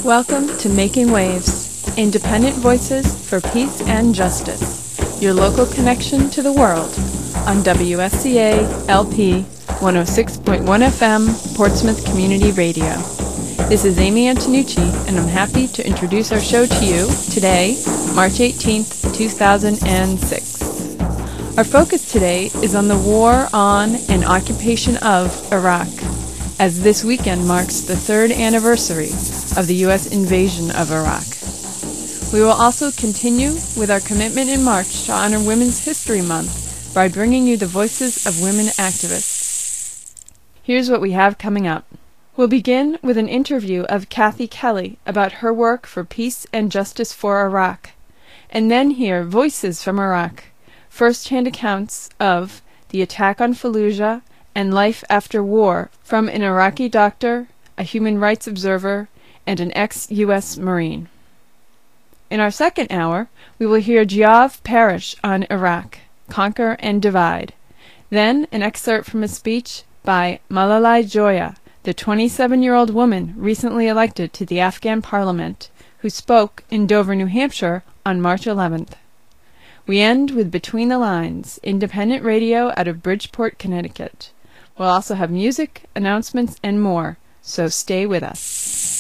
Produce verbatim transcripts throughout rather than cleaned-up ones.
Welcome to Making Waves, independent voices for peace and justice. Your local connection to the world on W S C A L P one oh six point one F M, Portsmouth Community Radio. This is Amy Antonucci, and I'm happy to introduce our show to you today, March eighteenth, two thousand six. Our focus today is on the war on and occupation of Iraq, as this weekend marks the third anniversary of the U S invasion of Iraq. We will also continue with our commitment in March to honor Women's History Month by bringing you the voices of women activists. Here's what we have coming up. We'll begin with an interview of Kathy Kelly about her work for peace and justice for Iraq, and then hear voices from Iraq, first-hand accounts of the attack on Fallujah and life after war from an Iraqi doctor, a human rights observer, and an ex-U S Marine. In our second hour, we will hear Giav Parrish on Iraq, Conquer and Divide. Then an excerpt from a speech by Malalai Joya, the twenty-seven-year-old woman recently elected to the Afghan parliament, who spoke in Dover, New Hampshire on March eleventh. We end with Between the Lines, independent radio out of Bridgeport, Connecticut. We'll also have music, announcements, and more, so stay with us.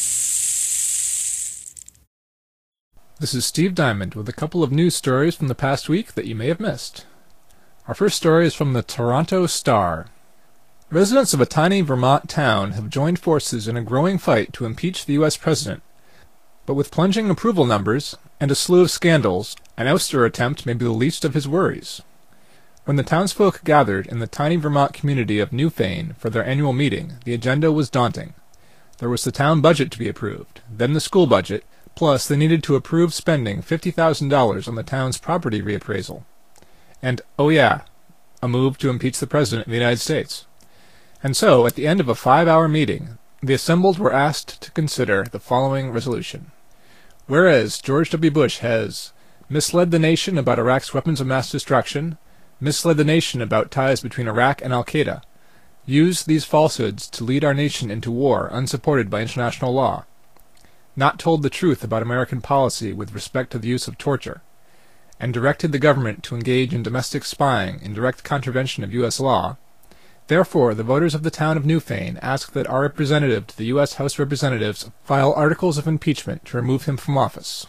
This is Steve Diamond with a couple of news stories from the past week that you may have missed. Our first story is from the Toronto Star. Residents of a tiny Vermont town have joined forces in a growing fight to impeach the U S president. But with plunging approval numbers and a slew of scandals, an ouster attempt may be the least of his worries. When the townsfolk gathered in the tiny Vermont community of Newfane for their annual meeting, the agenda was daunting. There was the town budget to be approved, then the school budget, plus they needed to approve spending fifty thousand dollars on the town's property reappraisal. And, oh yeah, a move to impeach the President of the United States. And so, at the end of a five-hour meeting, the assembled were asked to consider the following resolution. Whereas George W. Bush has misled the nation about Iraq's weapons of mass destruction, misled the nation about ties between Iraq and Al-Qaeda, used these falsehoods to lead our nation into war unsupported by international law, not told the truth about American policy with respect to the use of torture, and directed the government to engage in domestic spying in direct contravention of U S law. Therefore, the voters of the town of Newfane ask that our representative to the U S House of Representatives file articles of impeachment to remove him from office.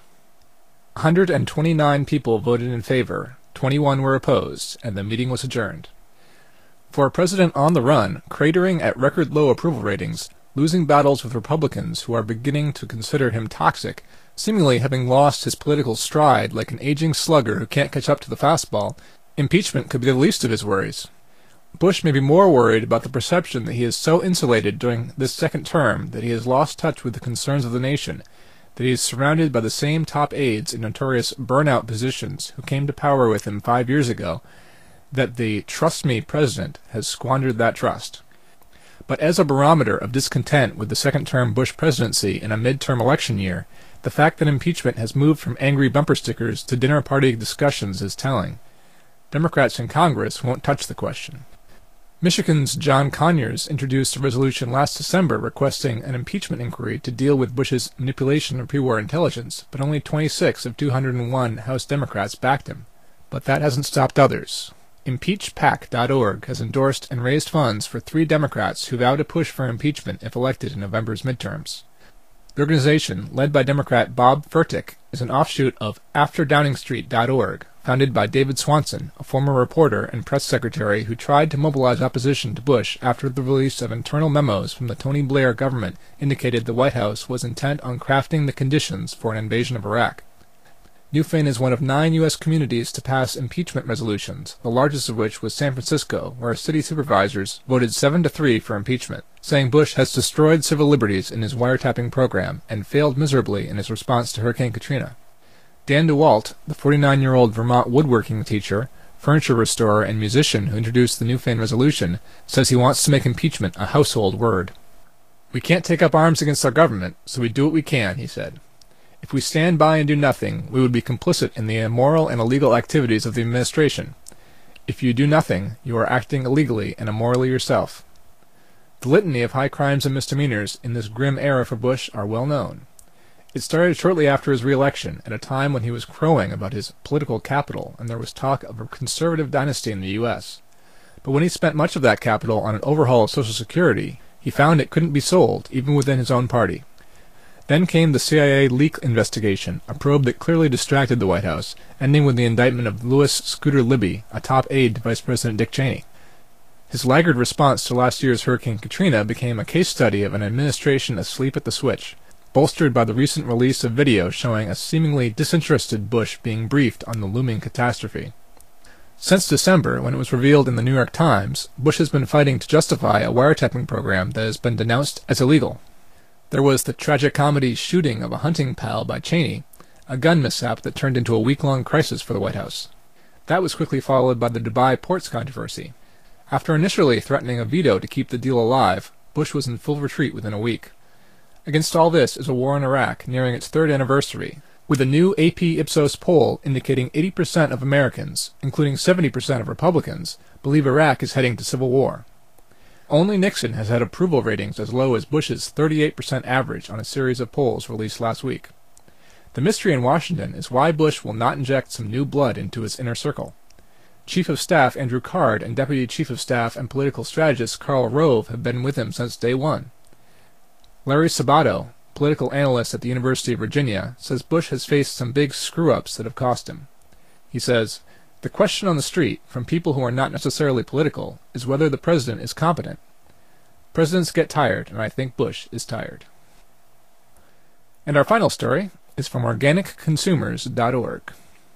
one hundred twenty-nine people voted in favor, twenty-one were opposed, and the meeting was adjourned. For a president on the run, cratering at record-low approval ratings, losing battles with Republicans who are beginning to consider him toxic, seemingly having lost his political stride like an aging slugger who can't catch up to the fastball, impeachment could be the least of his worries. Bush may be more worried about the perception that he is so insulated during this second term that he has lost touch with the concerns of the nation, that he is surrounded by the same top aides in notorious burnout positions who came to power with him five years ago, that the trust me president has squandered that trust. But as a barometer of discontent with the second-term Bush presidency in a midterm election year, the fact that impeachment has moved from angry bumper stickers to dinner party discussions is telling. Democrats in Congress won't touch the question. Michigan's John Conyers introduced a resolution last December requesting an impeachment inquiry to deal with Bush's manipulation of pre-war intelligence, but only twenty-six of two hundred one House Democrats backed him. But that hasn't stopped others. Impeach PAC dot org has endorsed and raised funds for three Democrats who vow to push for impeachment if elected in November's midterms. The organization, led by Democrat Bob Furtick, is an offshoot of After Downing Street dot org, founded by David Swanson, a former reporter and press secretary who tried to mobilize opposition to Bush after the release of internal memos from the Tony Blair government indicated the White House was intent on crafting the conditions for an invasion of Iraq. Newfane is one of nine U S communities to pass impeachment resolutions, the largest of which was San Francisco, where city supervisors voted seven to three for impeachment, saying Bush has destroyed civil liberties in his wiretapping program and failed miserably in his response to Hurricane Katrina. Dan DeWalt, the forty-nine-year-old Vermont woodworking teacher, furniture restorer, and musician who introduced the Newfane resolution, says he wants to make impeachment a household word. We can't take up arms against our government, so we do what we can, he said. If we stand by and do nothing, we would be complicit in the immoral and illegal activities of the administration. If you do nothing, you are acting illegally and immorally yourself. The litany of high crimes and misdemeanors in this grim era for Bush are well known. It started shortly after his re-election, at a time when he was crowing about his political capital and there was talk of a conservative dynasty in the U S But when he spent much of that capital on an overhaul of Social Security, he found it couldn't be sold, even within his own party. Then came the C I A leak investigation, a probe that clearly distracted the White House, ending with the indictment of Louis Scooter Libby, a top aide to Vice President Dick Cheney. His laggard response to last year's Hurricane Katrina became a case study of an administration asleep at the switch, bolstered by the recent release of video showing a seemingly disinterested Bush being briefed on the looming catastrophe. Since December, when it was revealed in the New York Times, Bush has been fighting to justify a wiretapping program that has been denounced as illegal. There was the tragicomedy shooting of a hunting pal by Cheney, a gun mishap that turned into a week-long crisis for the White House. That was quickly followed by the Dubai ports controversy. After initially threatening a veto to keep the deal alive, Bush was in full retreat within a week. Against all this is a war in Iraq nearing its third anniversary, with a new A P Ipsos poll indicating eighty percent of Americans, including seventy percent of Republicans, believe Iraq is heading to civil war. Only Nixon has had approval ratings as low as Bush's thirty-eight percent average on a series of polls released last week. The mystery in Washington is why Bush will not inject some new blood into his inner circle. Chief of Staff Andrew Card and Deputy Chief of Staff and political strategist Karl Rove have been with him since day one. Larry Sabato, political analyst at the University of Virginia, says Bush has faced some big screw-ups that have cost him. He says, "The question on the street, from people who are not necessarily political, is whether the president is competent. Presidents get tired, and I think Bush is tired." And our final story is from organic consumers dot org.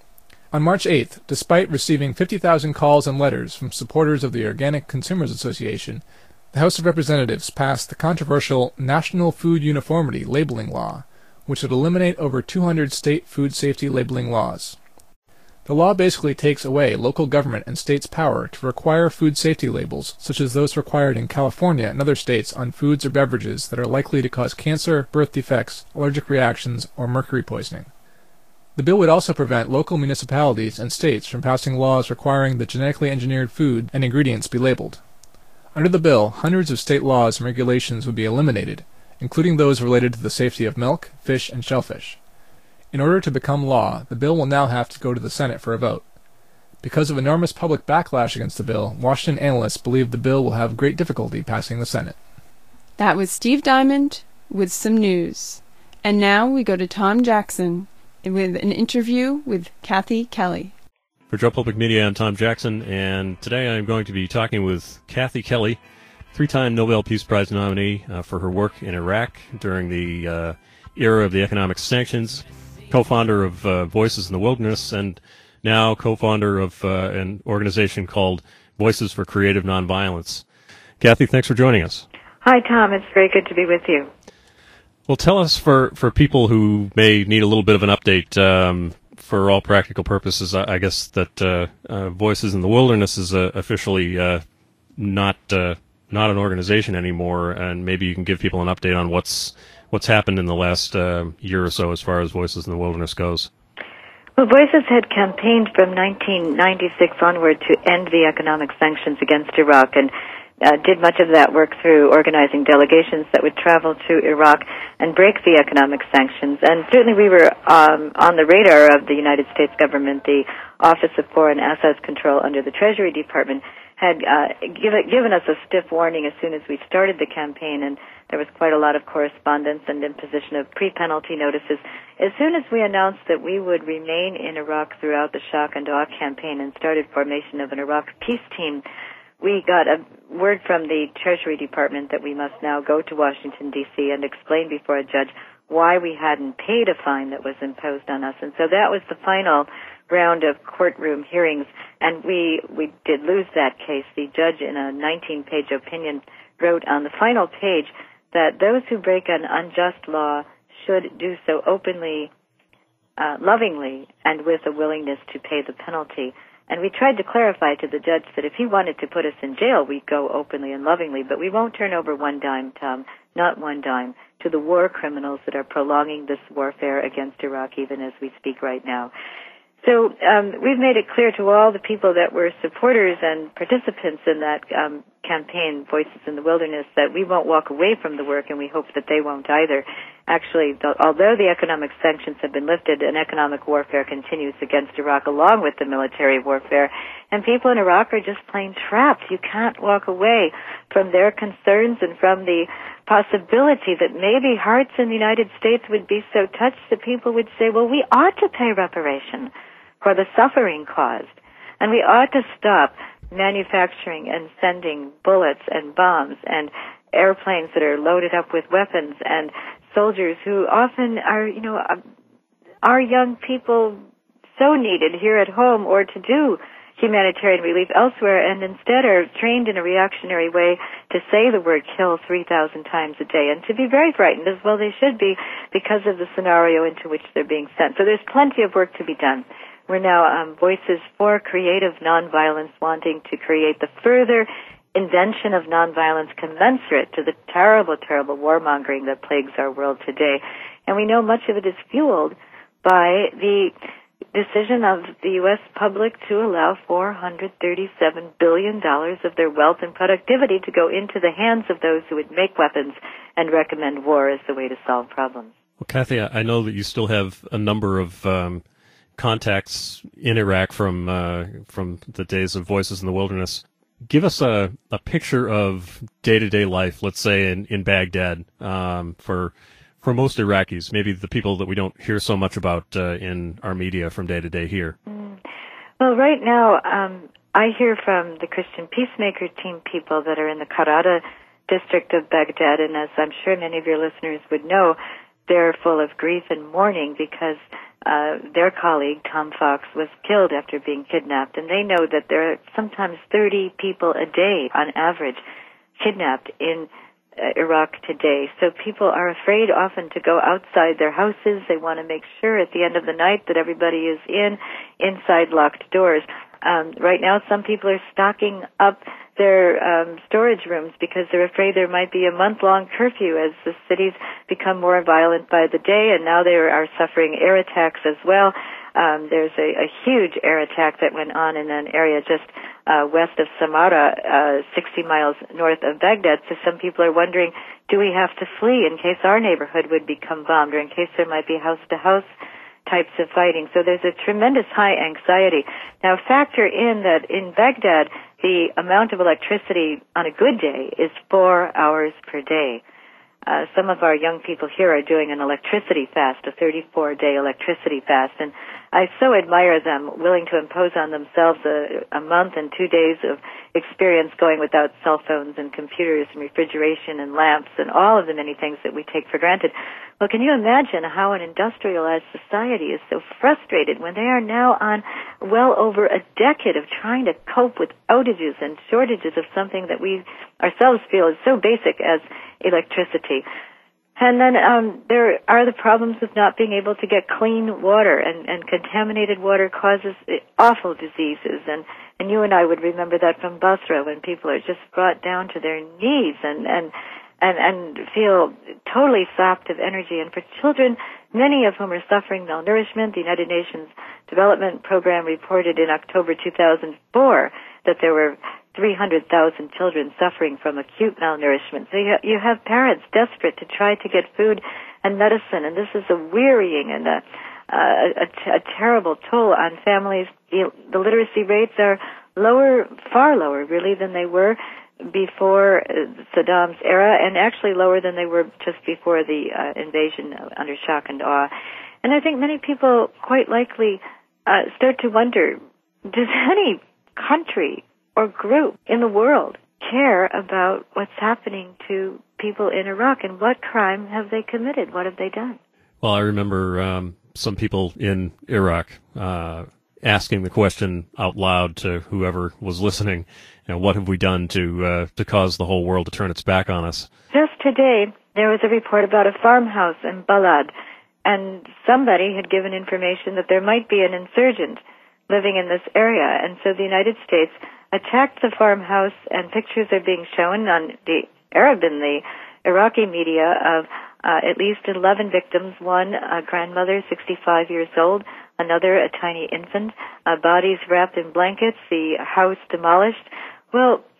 On March eighth, despite receiving fifty thousand calls and letters from supporters of the Organic Consumers Association, the House of Representatives passed the controversial National Food Uniformity Labeling Law, which would eliminate over two hundred state food safety labeling laws. The law basically takes away local government and states' power to require food safety labels, such as those required in California and other states on foods or beverages that are likely to cause cancer, birth defects, allergic reactions, or mercury poisoning. The bill would also prevent local municipalities and states from passing laws requiring that genetically engineered food and ingredients be labeled. Under the bill, hundreds of state laws and regulations would be eliminated, including those related to the safety of milk, fish, and shellfish. In order to become law, the bill will now have to go to the Senate for a vote. Because of enormous public backlash against the bill, Washington analysts believe the bill will have great difficulty passing the Senate. That was Steve Diamond with some news. And now we go to Tom Jackson with an interview with Kathy Kelly. For Joe Public Media, I'm Tom Jackson, and today I'm going to be talking with Kathy Kelly, three-time Nobel Peace Prize nominee uh, for her work in Iraq during the uh, era of the economic sanctions, co-founder of uh, Voices in the Wilderness, and now co-founder of uh, an organization called Voices for Creative Nonviolence. Kathy, thanks for joining us. Hi, Tom. It's very good to be with you. Well, tell us, for, for people who may need a little bit of an update, um, for all practical purposes, I, I guess that uh, uh, Voices in the Wilderness is uh, officially uh, not uh, not an organization anymore, and maybe you can give people an update on what's what's happened in the last uh, year or so as far as Voices in the Wilderness goes. Well, Voices had campaigned from nineteen ninety-six onward to end the economic sanctions against Iraq, and uh, did much of that work through organizing delegations that would travel to Iraq and break the economic sanctions. And certainly we were um, on the radar of the United States government. The Office of Foreign Assets Control under the Treasury Department had uh, give, given us a stiff warning as soon as we started the campaign, and there was quite a lot of correspondence and imposition of pre-penalty notices. As soon as we announced that we would remain in Iraq throughout the shock and awe campaign and started formation of an Iraq peace team, we got a word from the Treasury Department that we must now go to Washington, D C and explain before a judge why we hadn't paid a fine that was imposed on us. And so that was the final round of courtroom hearings, and we, we did lose that case. The judge, in a nineteen-page opinion, wrote on the final page that those who break an unjust law should do so openly, uh, lovingly, and with a willingness to pay the penalty. And we tried to clarify to the judge that if he wanted to put us in jail, we'd go openly and lovingly, but we won't turn over one dime, Tom, not one dime, to the war criminals that are prolonging this warfare against Iraq even as we speak right now. So um, we've made it clear to all the people that were supporters and participants in that um, campaign, Voices in the Wilderness, that we won't walk away from the work, and we hope that they won't either. Actually, the, although the economic sanctions have been lifted, an economic warfare continues against Iraq along with the military warfare, and people in Iraq are just plain trapped. You can't walk away from their concerns and from the possibility that maybe hearts in the United States would be so touched that people would say, well, we ought to pay reparation for the suffering caused, and we ought to stop manufacturing and sending bullets and bombs and airplanes that are loaded up with weapons and soldiers who often are, you know, our young people so needed here at home or to do humanitarian relief elsewhere, and instead are trained in a reactionary way to say the word kill three thousand times a day and to be very frightened, as well they should be, because of the scenario into which they're being sent. So there's plenty of work to be done. We're now um, Voices for Creative Nonviolence, wanting to create the further invention of nonviolence commensurate to the terrible, terrible warmongering that plagues our world today. And we know much of it is fueled by the decision of the U S public to allow four hundred thirty-seven billion dollars of their wealth and productivity to go into the hands of those who would make weapons and recommend war as the way to solve problems. Well, Kathy, I know that you still have a number of um, contacts in Iraq from uh, from the days of Voices in the Wilderness. Give us a, a picture of day-to-day life, let's say, in, in Baghdad, um, for for most Iraqis, maybe the people that we don't hear so much about uh, in our media from day to day here. Mm. Well, right now, um, I hear from the Christian Peacemaker Team people that are in the Karada district of Baghdad, and as I'm sure many of your listeners would know, they're full of grief and mourning because uh, their colleague, Tom Fox, was killed after being kidnapped, and they know that there are sometimes thirty people a day on average kidnapped in Uh, Iraq today. So people are afraid often to go outside their houses. They want to make sure at the end of the night that everybody is in, inside locked doors. Um, right now, some people are stocking up their um, storage rooms because they're afraid there might be a month-long curfew as the cities become more violent by the day, and now they are suffering air attacks as well. Um, there's a, a huge air attack that went on in an area just uh, west of Samarra, uh, sixty miles north of Baghdad. So some people are wondering, do we have to flee in case our neighborhood would become bombed or in case there might be house-to-house types of fighting? So there's a tremendous high anxiety. Now factor in that in Baghdad, the amount of electricity on a good day is four hours per day. Uh, some of our young people here are doing an electricity fast, a thirty-four day electricity fast, and I so admire them, willing to impose on themselves a, a month and two days of experience going without cell phones and computers and refrigeration and lamps and all of the many things that we take for granted. Well, can you imagine how an industrialized society is so frustrated when they are now on well over a decade of trying to cope with outages and shortages of something that we ourselves feel is so basic as electricity. And then um, there are the problems of not being able to get clean water, and, and contaminated water causes awful diseases. And, and you and I would remember that from Basra when people are just brought down to their knees and, and, and, and feel totally sapped of energy. And for children, many of whom are suffering malnourishment, the United Nations Development Program reported in October two thousand four that there were three hundred thousand children suffering from acute malnourishment. So you, you have parents desperate to try to get food and medicine, and this is a wearying and a, a, a, a terrible toll on families. The, the literacy rates are lower, far lower, really, than they were before Saddam's era, and actually lower than they were just before the uh, invasion under shock and awe. And I think many people quite likely uh, start to wonder, does any country or group in the world care about what's happening to people in Iraq, and what crime have they committed? What have they done? Well, I remember um, some people in Iraq uh, asking the question out loud to whoever was listening, you know, what have we done to uh, to cause the whole world to turn its back on us? Just today, there was a report about a farmhouse in Balad, and somebody had given information that there might be an insurgent living in this area, and so the United States attacked the farmhouse, and pictures are being shown on the Arab and the Iraqi media of uh, at least eleven victims, one a grandmother, sixty-five years old, another a tiny infant, uh, bodies wrapped in blankets, the house demolished. Well,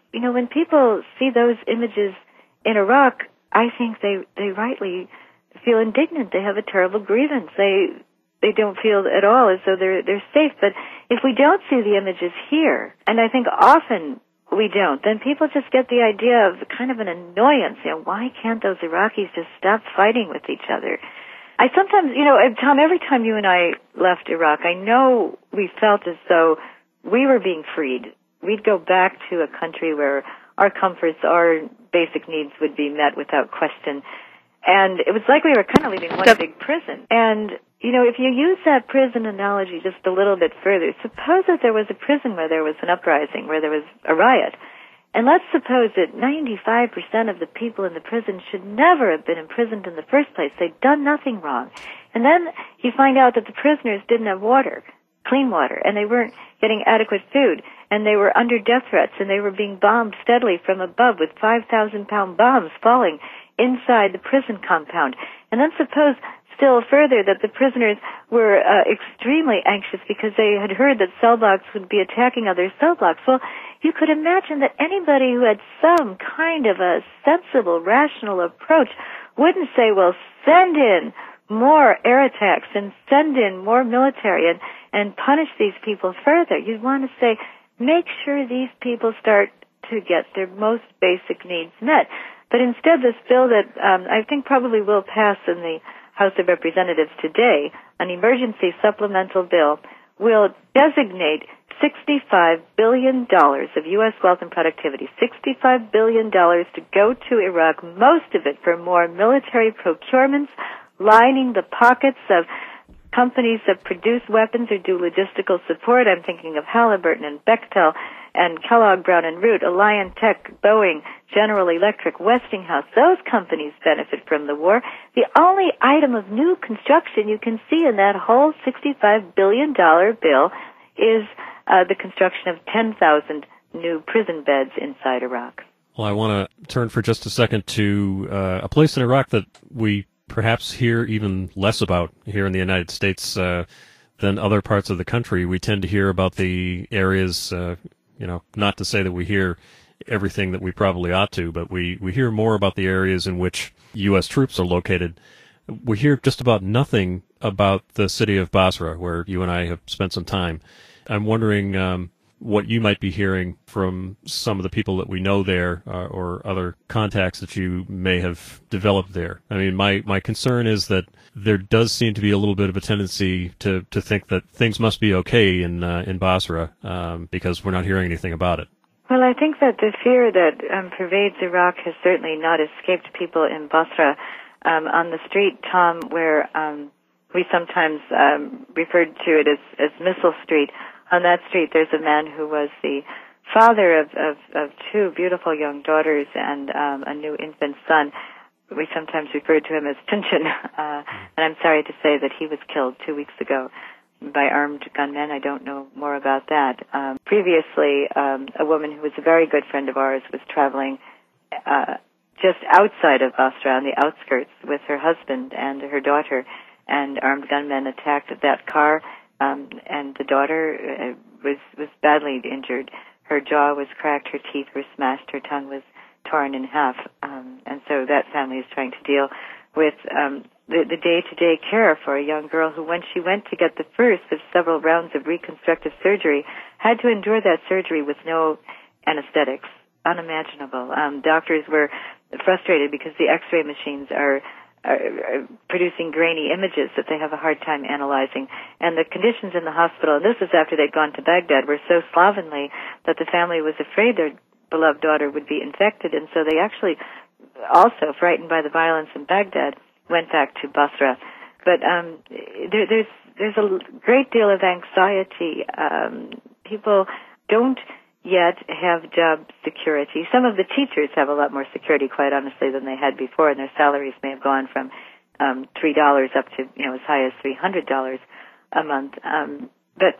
you know, when people see those images in Iraq, I think they, they rightly feel indignant. They have a terrible grievance. They they don't feel at all as though they're they're safe. But if we don't see the images here, and I think often we don't, then people just get the idea of kind of an annoyance. You know, why can't those Iraqis just stop fighting with each other? I sometimes, you know, Tom, every time you and I left Iraq, I know we felt as though we were being freed. We'd go back to a country where our comforts, our basic needs would be met without question. And it was like we were kind of leaving one big prison. And, you know, if you use that prison analogy just a little bit further, suppose that there was a prison where there was an uprising, where there was a riot. And let's suppose that ninety-five percent of the people in the prison should never have been imprisoned in the first place. They'd done nothing wrong. And then you find out that the prisoners didn't have water, clean water, and they weren't getting adequate food, and they were under death threats, and they were being bombed steadily from above with five thousand pound bombs falling inside the prison compound. And then suppose still further that the prisoners were uh, extremely anxious because they had heard that cell blocks would be attacking other cell blocks. Well, you could imagine that anybody who had some kind of a sensible, rational approach wouldn't say, well, send in more air attacks and send in more military and, and punish these people further. You'd want to say, make sure these people start to get their most basic needs met. But instead, this bill that um, I think probably will pass in the House of Representatives today, an emergency supplemental bill, will designate sixty-five billion dollars of U S wealth and productivity, sixty-five billion dollars to go to Iraq, most of it for more military procurements, lining the pockets of companies that produce weapons or do logistical support. I'm thinking of Halliburton and Bechtel and Kellogg, Brown and Root, Alliant Tech, Boeing, General Electric, Westinghouse. Those companies benefit from the war. The only item of new construction you can see in that whole sixty-five billion dollars bill is uh, the construction of ten thousand new prison beds inside Iraq. Well, I want to turn for just a second to uh, a place in Iraq that we perhaps hear even less about here in the United States uh, than other parts of the country. We tend to hear about the areas, uh, you know, not to say that we hear everything that we probably ought to, but we, we hear more about the areas in which U S troops are located. We hear just about nothing about the city of Basra, where you and I have spent some time. I'm wondering um, what you might be hearing from some of the people that we know there uh, or other contacts that you may have developed there. I mean, my, my concern is that there does seem to be a little bit of a tendency to, to think that things must be okay in uh, in Basra um, because we're not hearing anything about it. Well, I think that the fear that um, pervades Iraq has certainly not escaped people in Basra. Um, on the street, Tom, where um, we sometimes um, referred to it as, as Missile Street, on that street there's a man who was the father of, of, of two beautiful young daughters and um, a new infant son. We sometimes referred to him as Tunchin, uh, and I'm sorry to say that he was killed two weeks ago by armed gunmen. I don't know more about that. Um, previously, um, a woman who was a very good friend of ours was traveling uh, just outside of Basra, on the outskirts, with her husband and her daughter, and armed gunmen attacked that car, um, and the daughter uh, was was badly injured. Her jaw was cracked, her teeth were smashed, her tongue was torn in half, um, and so that family is trying to deal with um, the, the day-to-day care for a young girl who, when she went to get the first of several rounds of reconstructive surgery, had to endure that surgery with no anesthetics. Unimaginable. Um, doctors were frustrated because the X-ray machines are, are, are producing grainy images that they have a hard time analyzing. And the conditions in the hospital, and this is after they'd gone to Baghdad, were so slovenly that the family was afraid their beloved daughter would be infected, and so they actually, also frightened by the violence in Baghdad, went back to Basra. But um, there, there's there's a great deal of anxiety. Um, people don't yet have job security. Some of the teachers have a lot more security, quite honestly, than they had before, and their salaries may have gone from um, three dollars up to, you know, as high as three hundred dollars a month. Um, but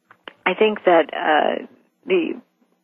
I think that uh, the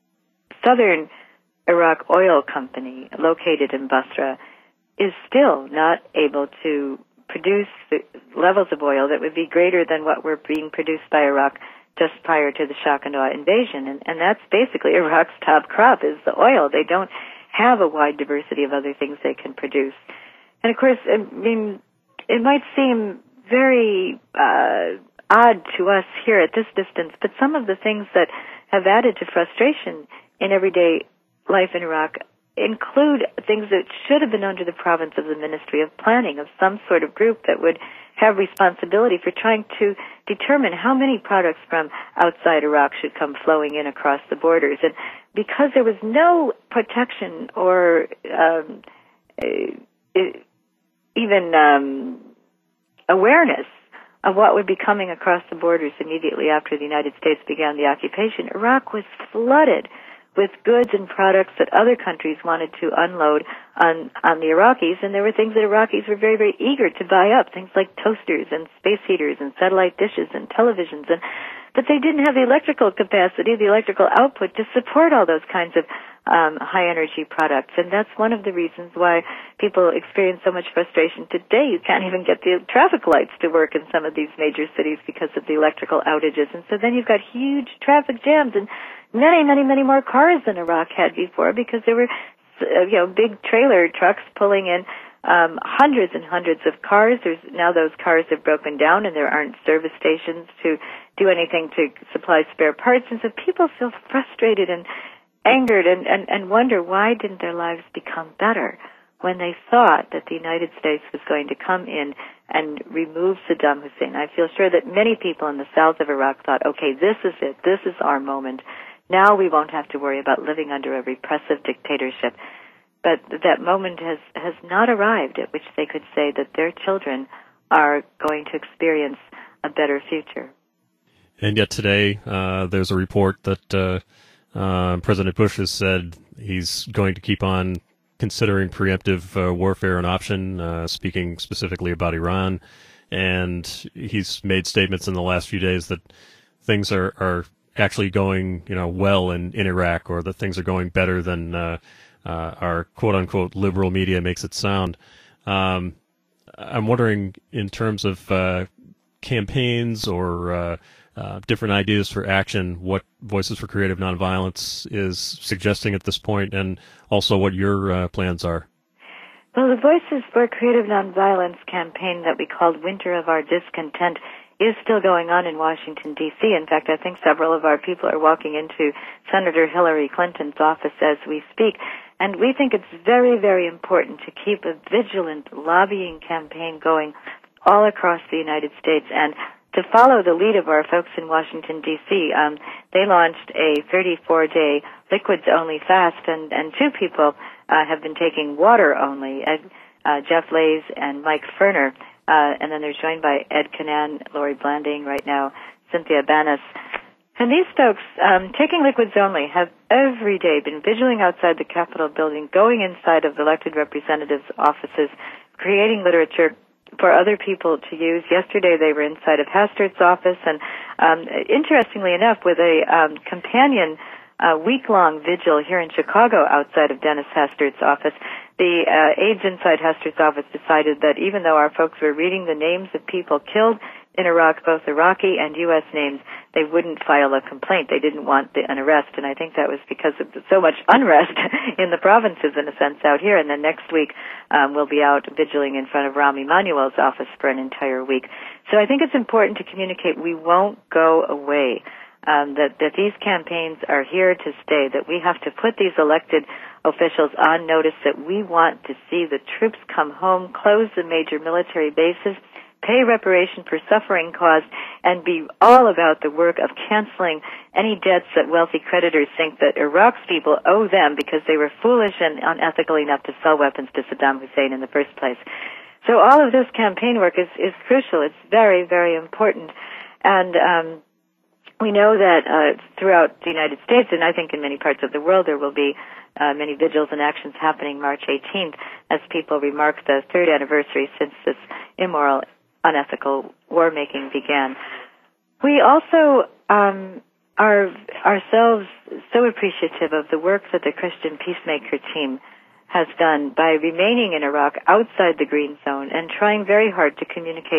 Southern Iraq Oil Company, located in Basra, is still not able to produce the levels of oil that would be greater than what were being produced by Iraq just prior to the shock and awe invasion. And, and that's basically Iraq's top crop is the oil. They don't have a wide diversity of other things they can produce. And of course, I mean, it might seem very uh, odd to us here at this distance, but some of the things that have added to frustration in everyday life in Iraq include things that should have been under the province of the Ministry of Planning, of some sort of group that would have responsibility for trying to determine how many products from outside Iraq should come flowing in across the borders. And because there was no protection or um, even um, awareness of what would be coming across the borders immediately after the United States began the occupation, Iraq was flooded with goods and products that other countries wanted to unload on, on the Iraqis, and there were things that Iraqis were very, very eager to buy up, things like toasters and space heaters and satellite dishes and televisions, and but they didn't have the electrical capacity, the electrical output to support all those kinds of um, high-energy products, and that's one of the reasons why people experience so much frustration today. You can't even get the traffic lights to work in some of these major cities because of the electrical outages, and so then you've got huge traffic jams and many, many, many more cars than Iraq had before because there were, you know, big trailer trucks pulling in um, hundreds and hundreds of cars. There's now those cars have broken down and there aren't service stations to do anything to supply spare parts, and so people feel frustrated and angered and, and, and wonder why didn't their lives become better when they thought that the United States was going to come in and remove Saddam Hussein. I feel sure that many people in the south of Iraq thought, okay, this is it, this is our moment. Now we won't have to worry about living under a repressive dictatorship. But that moment has, has not arrived at which they could say that their children are going to experience a better future. And yet today, uh, there's a report that uh, uh, President Bush has said he's going to keep on considering preemptive uh, warfare an option, uh, speaking specifically about Iran. And he's made statements in the last few days that things are, are actually going, you know, well in, in Iraq, or that things are going better than uh, uh, our quote-unquote liberal media makes it sound. Um, I'm wondering, in terms of uh, campaigns or uh, uh, different ideas for action, what Voices for Creative Nonviolence is suggesting at this point, and also what your uh, plans are. Well, the Voices for Creative Nonviolence campaign that we called Winter of Our Discontent is still going on in Washington, D C In fact, I think several of our people are walking into Senator Hillary Clinton's office as we speak. And we think it's very, very important to keep a vigilant lobbying campaign going all across the United States. And to follow the lead of our folks in Washington, D C, um, they launched a thirty-four day liquids-only fast, and, and two people uh, have been taking water only, Ed, uh, Jeff Lays and Mike Ferner. Uh, and then they're joined by Ed Canan, Lori Blanding right now, Cynthia Banas. And these folks, um, taking liquids only, have every day been vigiling outside the Capitol building, going inside of elected representatives' offices, creating literature for other people to use. Yesterday they were inside of Hastert's office, and um, interestingly enough, with a um, companion uh, week-long vigil here in Chicago outside of Dennis Hastert's office, the uh, aides inside Hastert's office decided that even though our folks were reading the names of people killed in Iraq, both Iraqi and U S names, they wouldn't file a complaint. They didn't want the, an arrest, and I think that was because of so much unrest in the provinces, in a sense, out here. And then next week, um, we'll be out vigiling in front of Rahm Emanuel's office for an entire week. So I think it's important to communicate we won't go away, um, that, that these campaigns are here to stay, that we have to put these elected officials on notice that we want to see the troops come home, close the major military bases, pay reparation for suffering caused, and be all about the work of canceling any debts that wealthy creditors think that Iraq's people owe them because they were foolish and unethical enough to sell weapons to Saddam Hussein in the first place. So all of this campaign work is, is crucial. It's very, very important. And um, we know that uh, throughout the United States, and I think in many parts of the world, there will be uh, many vigils and actions happening March eighteenth as people remark the third anniversary since this immoral, unethical war-making began. We also um, are ourselves so appreciative of the work that the Christian Peacemaker team has done by remaining in Iraq outside the Green Zone and trying very hard to communicate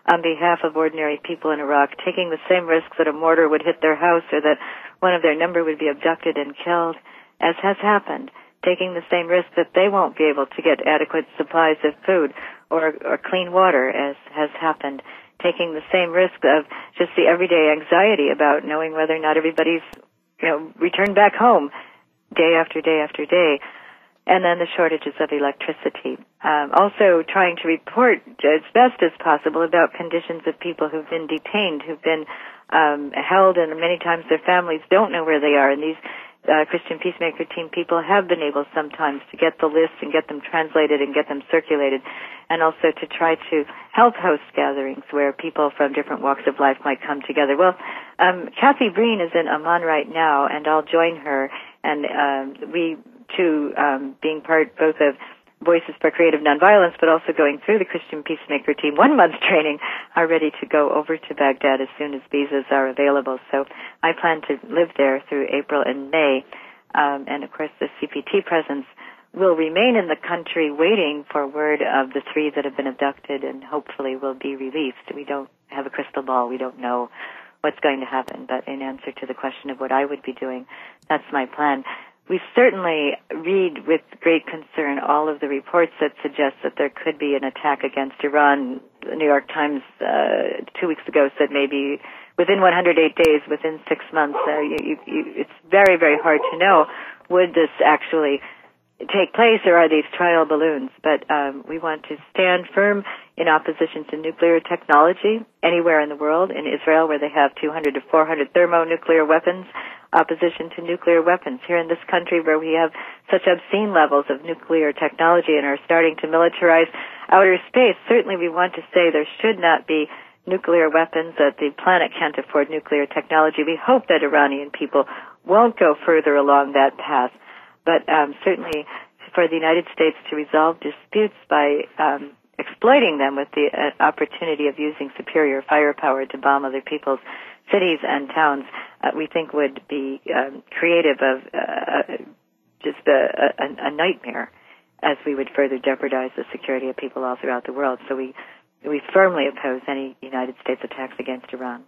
on behalf of ordinary people in Iraq, taking the same risks that a mortar would hit their house or that one of their number would be abducted and killed, as has happened, taking the same risk that they won't be able to get adequate supplies of food or, or clean water, as has happened, taking the same risk of just the everyday anxiety about knowing whether or not everybody's, you know, returned back home day after day after day, and then the shortages of electricity. Um, also trying to report as best as possible about conditions of people who've been detained, who've been um, held, and many times their families don't know where they are, and these Uh, Christian Peacemaker Team people have been able sometimes to get the lists and get them translated and get them circulated, and also to try to help host gatherings where people from different walks of life might come together. Well, um, Kathy Breen is in Amman right now, and I'll join her, and um, we, too, um, being part both of Voices for Creative Nonviolence, but also going through the Christian Peacemaker Team one-month training, are ready to go over to Baghdad as soon as visas are available. So I plan to live there through April and May. Um, and, of course, the C P T presence will remain in the country waiting for word of the three that have been abducted and hopefully will be released. We don't have a crystal ball. We don't know what's going to happen. But in answer to the question of what I would be doing, that's my plan. We certainly read with great concern all of the reports that suggest that there could be an attack against Iran. The New York Times uh, two weeks ago said maybe within one hundred eight days, within six months. Uh, you, you, you, it's very, very hard to know, would this actually take place, or are these trial balloons? But um, we want to stand firm in opposition to nuclear technology anywhere in the world. In Israel, where they have two hundred to four hundred thermonuclear weapons, opposition to nuclear weapons. Here in this country, where we have such obscene levels of nuclear technology and are starting to militarize outer space, certainly we want to say there should not be nuclear weapons, that the planet can't afford nuclear technology. We hope that Iranian people won't go further along that path. But um, certainly for the United States to resolve disputes by um, exploiting them with the uh, opportunity of using superior firepower to bomb other people's cities and towns, uh, we think would be um, creative of uh, just a, a, a nightmare, as we would further jeopardize the security of people all throughout the world. So we, we firmly oppose any United States attacks against Iran.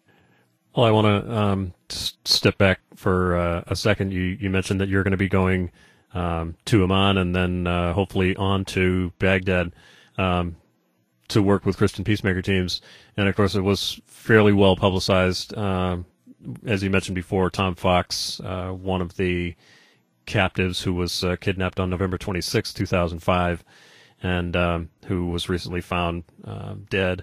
Well, I want to um, step back for uh, a second. You, you mentioned that you're going to be going um, to Amman and then uh, hopefully on to Baghdad um, to work with Christian Peacemaker Teams. And, of course, it was fairly well publicized. Um, as you mentioned before, Tom Fox, uh, one of the captives who was uh, kidnapped on November twenty-sixth, two thousand five, and um, who was recently found uh, dead.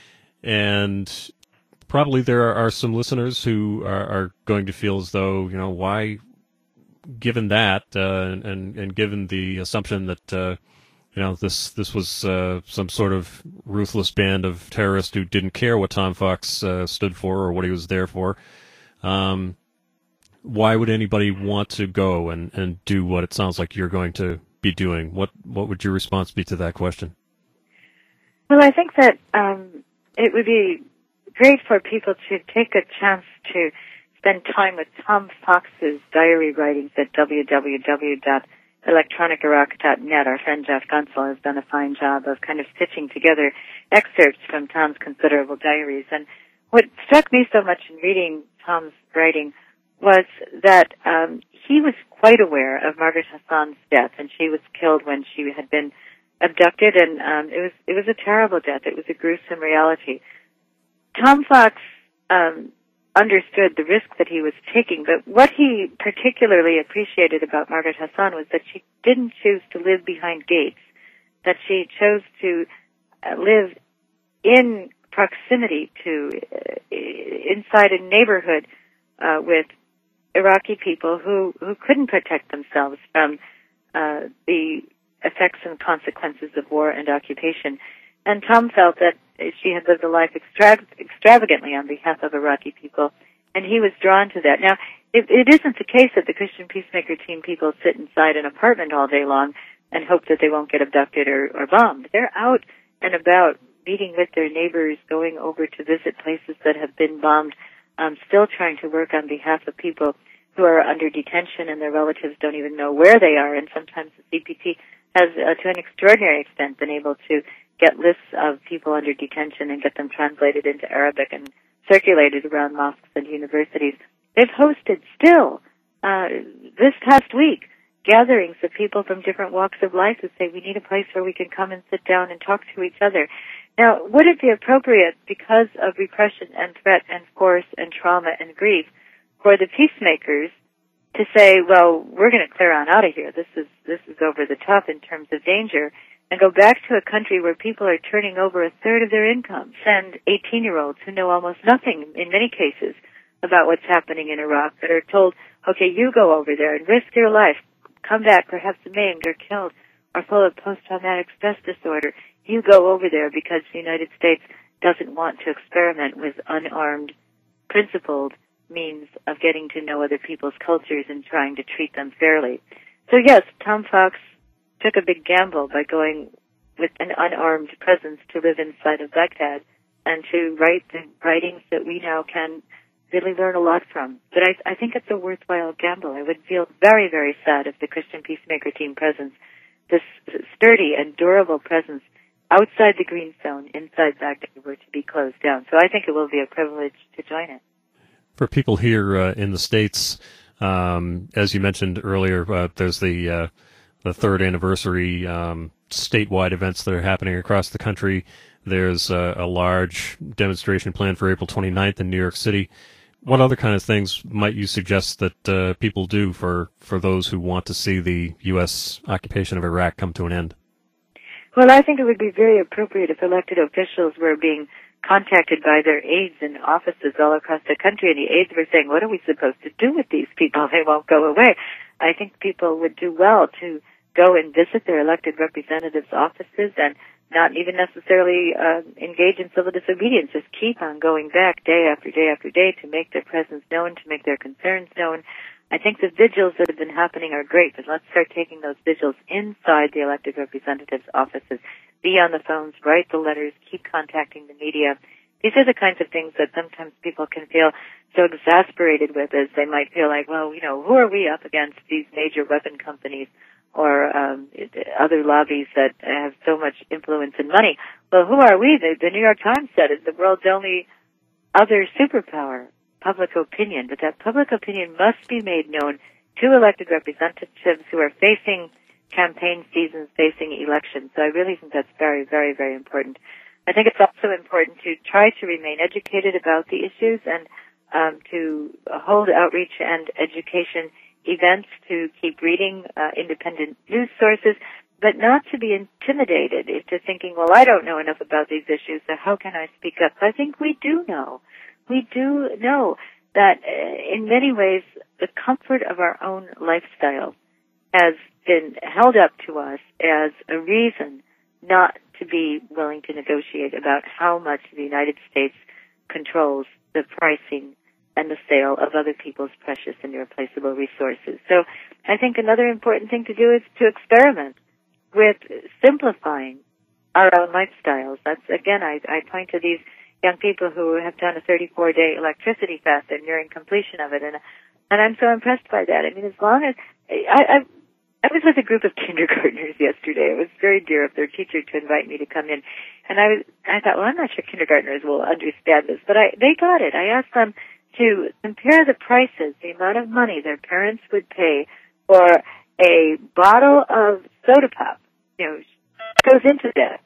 And probably there are some listeners who are, are going to feel as though, you know, why, given that, uh, and, and given the assumption that, uh, you know, this this was uh, some sort of ruthless band of terrorists who didn't care what Tom Fox uh, stood for or what he was there for, um, why would anybody want to go and, and do what it sounds like you're going to be doing? What what would your response be to that question? Well, I think that um, it would be great for people to take a chance to spend time with Tom Fox's diary writings at w w w dot electronic iraq dot net. Our friend Jeff Gunsel has done a fine job of kind of stitching together excerpts from Tom's considerable diaries. And what struck me so much in reading Tom's writing was that um, he was quite aware of Margaret Hassan's death, and she was killed when she had been abducted, and um, it was it was a terrible death. It was a gruesome reality. Tom Fox um, understood the risk that he was taking, but what he particularly appreciated about Margaret Hassan was that she didn't choose to live behind gates, that she chose to uh, live in proximity to, uh, inside a neighborhood uh, with Iraqi people who, who couldn't protect themselves from uh, the effects and consequences of war and occupation. And Tom felt that she had lived a life extra- extravagantly on behalf of Iraqi people, and he was drawn to that. Now, it, it isn't the case that the Christian Peacemaker Team people sit inside an apartment all day long and hope that they won't get abducted or, or bombed. They're out and about, meeting with their neighbors, going over to visit places that have been bombed, um, still trying to work on behalf of people who are under detention and their relatives don't even know where they are. And sometimes the C P T has, uh, to an extraordinary extent, been able to get lists of people under detention and get them translated into Arabic and circulated around mosques and universities. They've hosted still, uh, this past week, gatherings of people from different walks of life who say we need a place where we can come and sit down and talk to each other. Now, would it be appropriate, because of repression and threat and force and trauma and grief, for the peacemakers to say, well, we're going to clear on out of here. This is this is over the top in terms of danger, and go back to a country where people are turning over a third of their income, send eighteen-year-olds who know almost nothing, in many cases, about what's happening in Iraq, that are told, okay, you go over there and risk your life, come back perhaps maimed or killed or full of post-traumatic stress disorder. You go over there because the United States doesn't want to experiment with unarmed, principled means of getting to know other people's cultures and trying to treat them fairly. So yes, Tom Fox took a big gamble by going with an unarmed presence to live inside of Baghdad and to write the writings that we now can really learn a lot from. But I, I think it's a worthwhile gamble. I would feel very, very sad if the Christian Peacemaker Team presence, this sturdy and durable presence outside the green zone, inside Baghdad, were to be closed down. So I think it will be a privilege to join it. For people here uh, in the States, um, as you mentioned earlier, uh, there's the uh, the third anniversary um, statewide events that are happening across the country. There's uh, a large demonstration planned for April twenty-ninth in New York City. What other kind of things might you suggest that uh, people do for, for those who want to see the U S occupation of Iraq come to an end? Well, I think it would be very appropriate if elected officials were being contacted by their aides in offices all across the country, and the aides were saying, what are we supposed to do with these people? They won't go away. I think people would do well to go and visit their elected representatives' offices and not even necessarily uh, engage in civil disobedience. Just keep on going back day after day after day to make their presence known, to make their concerns known. I think the vigils that have been happening are great, but let's start taking those vigils inside the elected representatives' offices. Be on the phones, write the letters, keep contacting the media. These are the kinds of things that sometimes people can feel so exasperated with, as they might feel like, well, you know, who are we up against, these major weapon companies or um, other lobbies that have so much influence and money? Well, who are we? The, the New York Times said it's the world's only other superpower, public opinion. But that public opinion must be made known to elected representatives who are facing campaign seasons, facing elections. So I really think that's very, very, very important. I think it's also important to try to remain educated about the issues and um, to hold outreach and education events, to keep reading uh, independent news sources, but not to be intimidated into thinking, well, I don't know enough about these issues, so how can I speak up? I think we do know. We do know that uh, in many ways the comfort of our own lifestyle has been held up to us as a reason not to be willing to negotiate about how much the United States controls the pricing and the sale of other people's precious and irreplaceable resources. So I think another important thing to do is to experiment with simplifying our own lifestyles. That's, again, I, I point to these young people who have done a thirty-four day electricity fast and nearing completion of it, and and I'm so impressed by that. I mean, as long as I, I I was with a group of kindergartners yesterday. It was very dear of their teacher to invite me to come in, and I was I thought, well, I'm not sure kindergartners will understand this, but I they got it. I asked them to compare the prices, the amount of money their parents would pay for a bottle of soda pop. You know, goes into that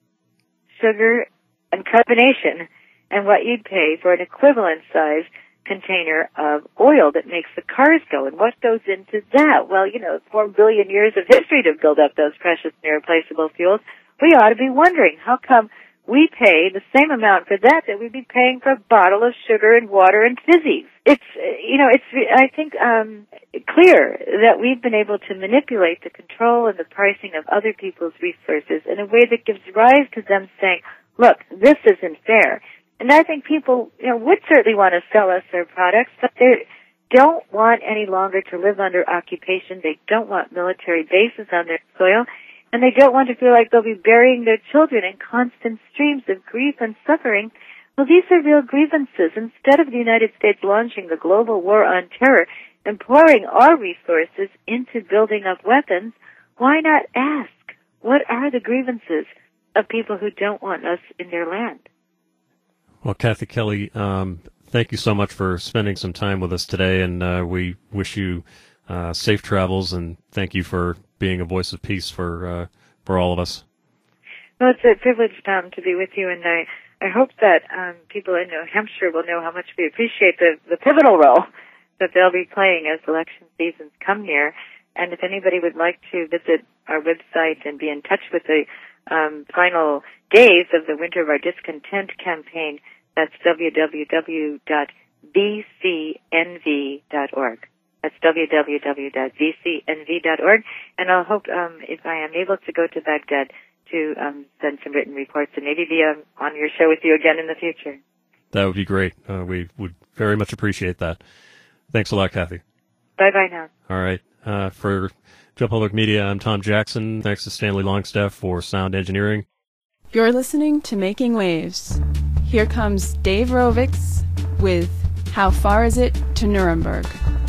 sugar and carbonation, and what you'd pay for an equivalent size container of oil that makes the cars go, and what goes into that? Well, you know, four billion years of history to build up those precious and irreplaceable fuels. We ought to be wondering, how come we pay the same amount for that that we'd be paying for a bottle of sugar and water and fizzies? It's, you know, it's, I think, um, clear that we've been able to manipulate the control and the pricing of other people's resources in a way that gives rise to them saying, look, this isn't fair. And I think people, you know, would certainly want to sell us their products, but they don't want any longer to live under occupation. They don't want military bases on their soil, and they don't want to feel like they'll be burying their children in constant streams of grief and suffering. Well, these are real grievances. Instead of the United States launching the global war on terror and pouring our resources into building up weapons, why not ask, what are the grievances of people who don't want us in their land. Well, Kathy Kelly, um, thank you so much for spending some time with us today, and uh, we wish you uh, safe travels, and thank you for being a voice of peace for uh, for all of us. Well, it's a privilege, Tom, to be with you, and I, I hope that um, people in New Hampshire will know how much we appreciate the, the pivotal role that they'll be playing as election seasons come near. And if anybody would like to visit our website and be in touch with the um, final days of the Winter of Our Discontent campaign, that's w w w dot v c n v dot org. That's w w w dot v c n v dot org. And I'll hope, um, if I am able to go to Baghdad, to um, send some written reports and maybe be um, on your show with you again in the future. That would be great. Uh, we would very much appreciate that. Thanks a lot, Kathy. Bye-bye now. All right. Uh, for Joe Public Media, I'm Tom Jackson. Thanks to Stanley Longstaff for sound engineering. You're listening to Making Waves. Here comes Dave Rovics with How Far Is It to Nuremberg?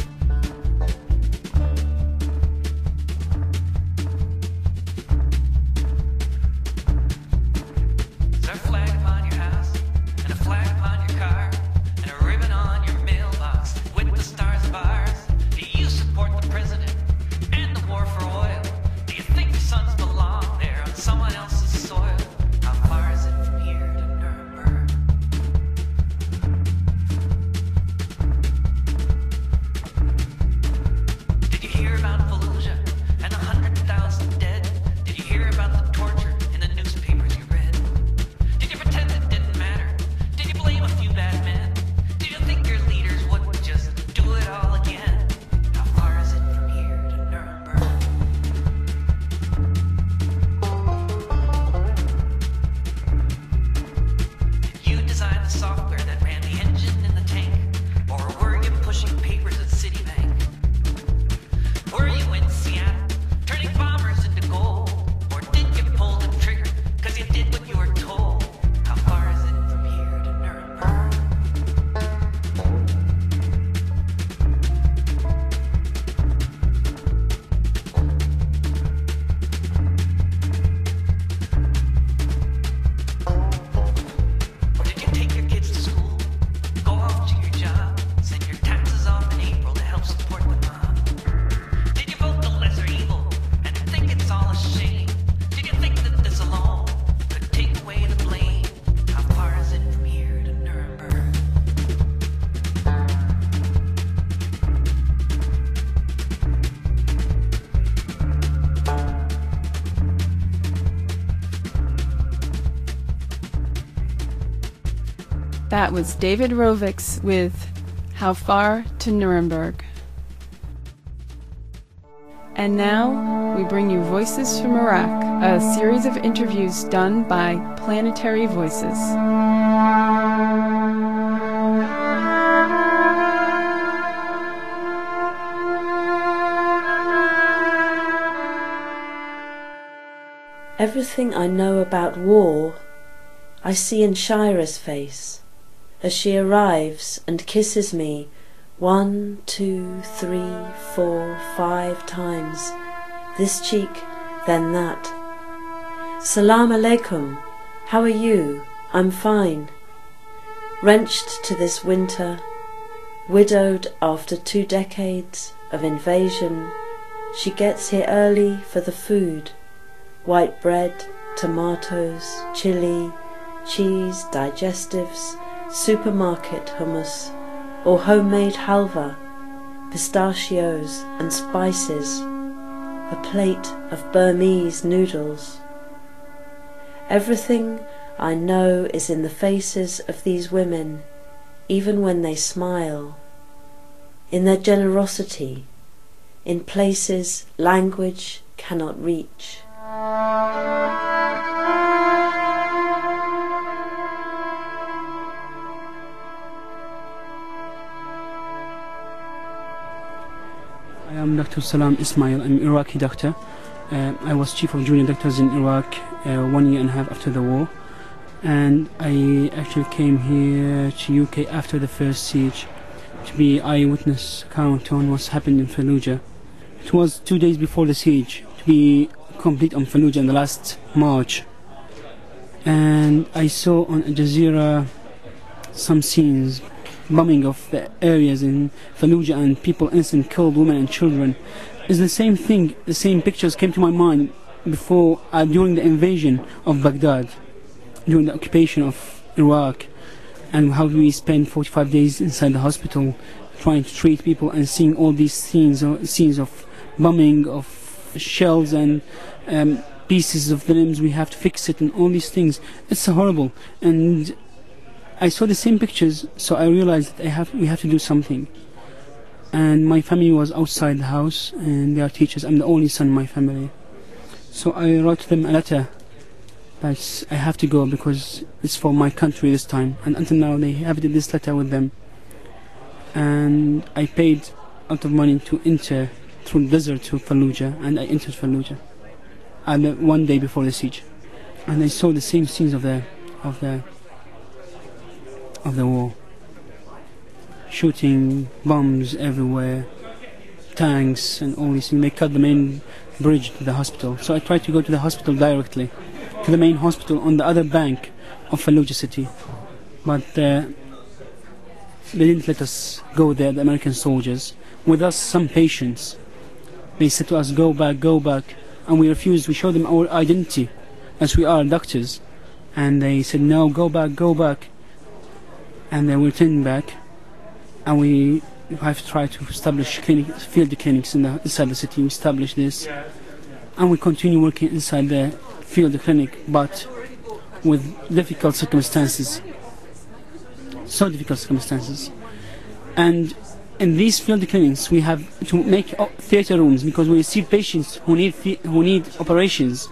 That was David Rovics with How Far to Nuremberg. And now we bring you Voices from Iraq, a series of interviews done by Planetary Voices. Everything I know about war, I see in Shira's face, as she arrives and kisses me one, two, three, four, five times, this cheek, then that. Salam alaikum, how are you? I'm fine. Wrenched to this winter, widowed after two decades of invasion, she gets here early for the food, white bread, tomatoes, chili, cheese, digestives, supermarket hummus, or homemade halva, pistachios and spices, a plate of Burmese noodles. Everything I know is in the faces of these women, even when they smile, in their generosity, in places language cannot reach. I am Doctor Salam Ismail. I'm an Iraqi doctor. Uh, I was chief of junior doctors in Iraq uh, one year and a half after the war, and I actually came here to U K after the first siege to be eyewitness account on what's happened in Fallujah. It was two days before the siege, to be complete on Fallujah in the last March. and I saw on Al Jazeera some scenes, bombing of the areas in Fallujah and people, innocent, killed, women and children. It's the same thing, the same pictures came to my mind before, uh, during the invasion of Baghdad, during the occupation of Iraq, and how we spent forty-five days inside the hospital trying to treat people and seeing all these scenes, uh, scenes of bombing, of shells and um, pieces of the limbs, we have to fix it and all these things. It's horrible. And I saw the same pictures, so I realized that I have, we have to do something. And my family was outside the house, and they are teachers. I'm the only son in my family. So I wrote to them a letter that I have to go because it's for my country this time. And until now they have this letter with them. And I paid out of money to enter through the desert to Fallujah, and I entered Fallujah. And uh, one day before the siege. And I saw the same scenes of the of the of the war. Shooting, bombs everywhere, tanks and all these things. They cut the main bridge to the hospital. So I tried to go to the hospital directly, to the main hospital on the other bank of Fallujah city. But uh, they didn't let us go there, the American soldiers. With us, some patients. They said to us, go back, go back. And we refused. We showed them our identity, as we are doctors. And they said, no, go back, go back. And then we returned back. And we have tried to establish clinic, field clinics in the, inside the city. We established this, and we continue working inside the field clinic, but with difficult circumstances. So difficult circumstances. And in these field clinics, we have to make theater rooms because we receive patients who need who need operations.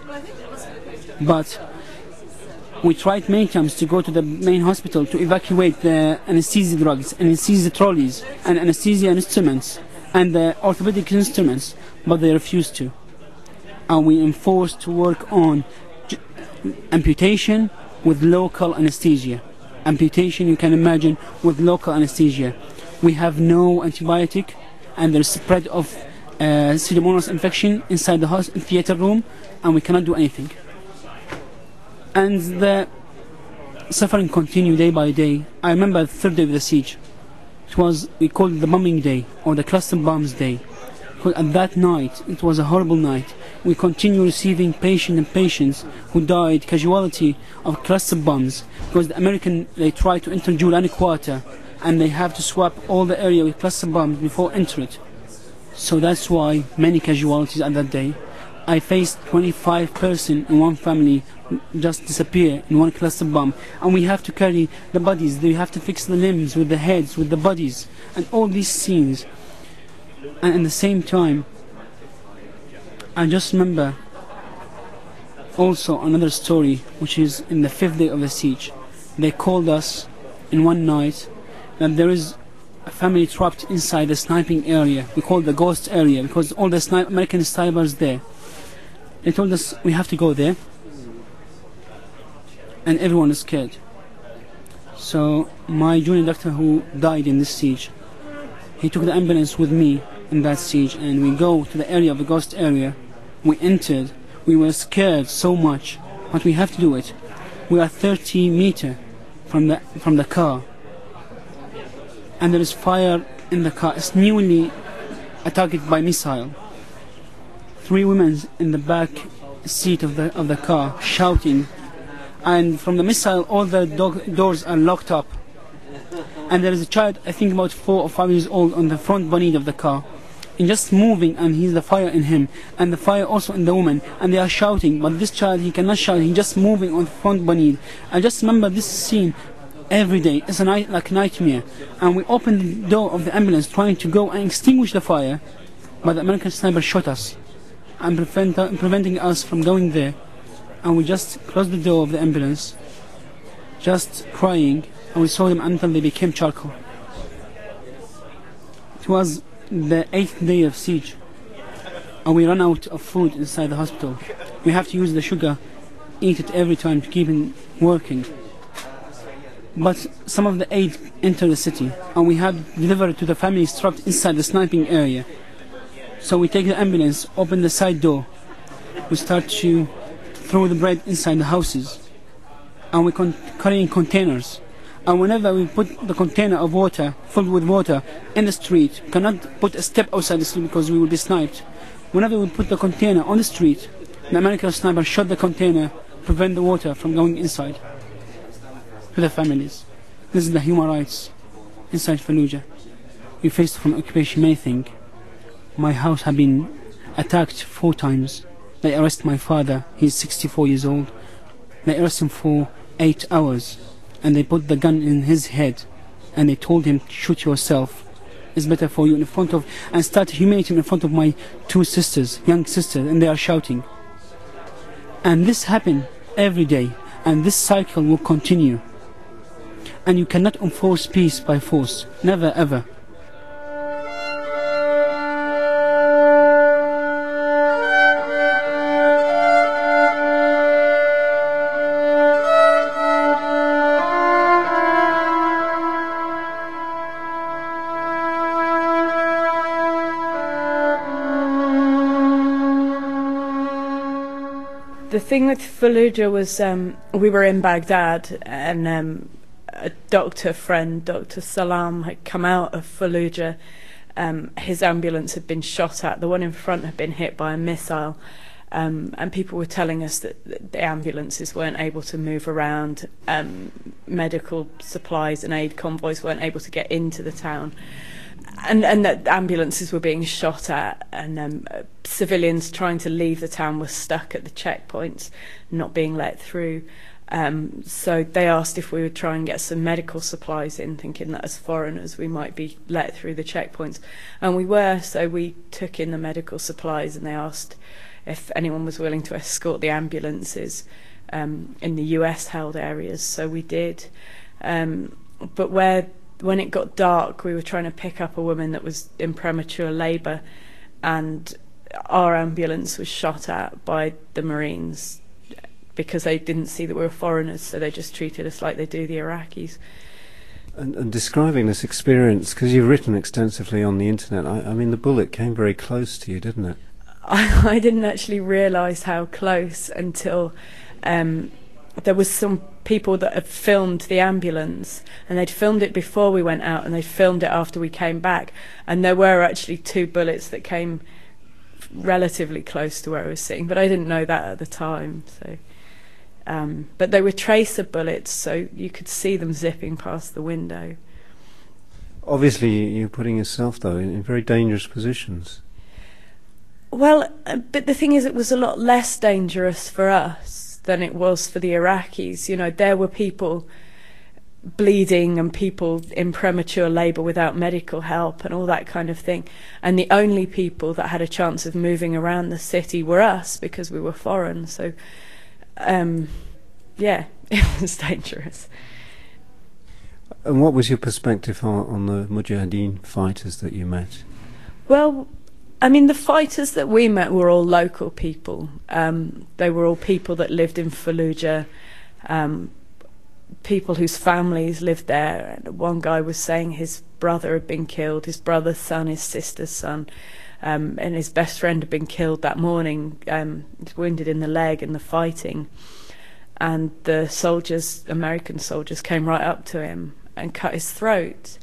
But we tried many times to go to the main hospital to evacuate the anesthesia drugs, anesthesia trolleys, and anesthesia instruments, and the orthopedic instruments, but they refused to. And we enforced to work on amputation with local anesthesia. Amputation, you can imagine, with local anesthesia. We have no antibiotic, and there's spread of uh, pseudomonas infection inside the theater room, and we cannot do anything. And the suffering continued day by day. I remember the third day of the siege. It was, we called it the bombing day, or the cluster bombs day. Because at that night, it was a horrible night. We continued receiving patients and patients who died, casualty of cluster bombs. Because the American, they tried to enter Julani Quarter, and they have to swap all the area with cluster bombs before entering it. So that's why many casualties at that day. I faced twenty-five persons in one family just disappear in one cluster bomb, and we have to carry the bodies, we have to fix the limbs with the heads, with the bodies, and all these scenes. And at the same time, I just remember also another story, which is in the fifth day of the siege. They called us in one night that there is a family trapped inside the sniping area. We call it the ghost area because all the sni- American snipers there. They told us we have to go there, and everyone is scared. So my junior doctor who died in this siege, he took the ambulance with me in that siege, and we go to the area of the ghost area. We entered. We were scared so much, but we have to do it. We are thirty meters from the from the car, and there is fire in the car. It's newly attacked by missile. Three women in the back seat of the of the car shouting, and from the missile all the dog, doors are locked up. And there is a child, I think about four or five years old, on the front bonnet of the car, and just moving, and he's the fire in him, and the fire also in the woman, and they are shouting. But this child, he cannot shout. He's just moving on the front bonnet. I just remember this scene every day. It's a night like a nightmare. And we opened the door of the ambulance, trying to go and extinguish the fire, but the American sniper shot us and prevent, uh, preventing us from going there. And we just closed the door of the ambulance, just crying, and we saw them until they became charcoal. It was the eighth day of siege, and we ran out of food inside the hospital. We have to use the sugar, eat it every time to keep it working. But some of the aid entered the city, and we had delivered to the families trapped inside the sniping area. So we take the ambulance, open the side door, we start to throw the bread inside the houses. and we con carrying containers. And whenever we put the container of water, filled with water, in the street, we cannot put a step outside the street because we will be sniped. Whenever we put the container on the street, the American sniper shot the container, prevent the water from going inside to the families. This is the human rights inside Fallujah. We faced from occupation many things. My house had been attacked four times. They arrested my father, he's sixty-four years old. They arrested him for eight hours. And they put the gun in his head and they told him, shoot yourself, it's better for you, in front of, and started humiliating in front of my two sisters, young sisters, and they are shouting. And this happened every day, and this cycle will continue. And you cannot enforce peace by force, never ever. The thing with Fallujah was um, we were in Baghdad, and um, a doctor friend, Doctor Salam, had come out of Fallujah. Um, his ambulance had been shot at. The one in front had been hit by a missile, um, and people were telling us that, that the ambulances weren't able to move around. Um, medical supplies and aid convoys weren't able to get into the town. And, and that ambulances were being shot at, and um, uh, civilians trying to leave the town were stuck at the checkpoints, not being let through. Um, so they asked if we would try and get some medical supplies in, thinking that as foreigners we might be let through the checkpoints. And we were, so we took in the medical supplies, and they asked if anyone was willing to escort the ambulances um, in the U S-held areas. So we did. Um, but where... When it got dark, we were trying to pick up a woman that was in premature labour, and our ambulance was shot at by the Marines because they didn't see that we were foreigners, so they just treated us like they do the Iraqis. And, and describing this experience, because you've written extensively on the internet, I, I mean, the bullet came very close to you, didn't it? I, I didn't actually realise how close until um, there was some people that had filmed the ambulance, and they'd filmed it before we went out, and they filmed it after we came back, and there were actually two bullets that came relatively close to where I was sitting, but I didn't know that at the time. So, um, but they were tracer bullets, so you could see them zipping past the window. Obviously you're putting yourself, though, in, in very dangerous positions. Well, uh, but the thing is, it was a lot less dangerous for us than it was for the Iraqis. You know, there were people bleeding and people in premature labour without medical help and all that kind of thing. And the only people that had a chance of moving around the city were us, because we were foreign. So, um, yeah, it was dangerous. And what was your perspective on, on the Mujahideen fighters that you met? Well, I mean, the fighters that we met were all local people. Um, they were all people that lived in Fallujah, um, people whose families lived there. And one guy was saying his brother had been killed, his brother's son, his sister's son, um, and his best friend had been killed that morning, um, wounded in the leg in the fighting. And the soldiers, American soldiers, came right up to him and cut his throat.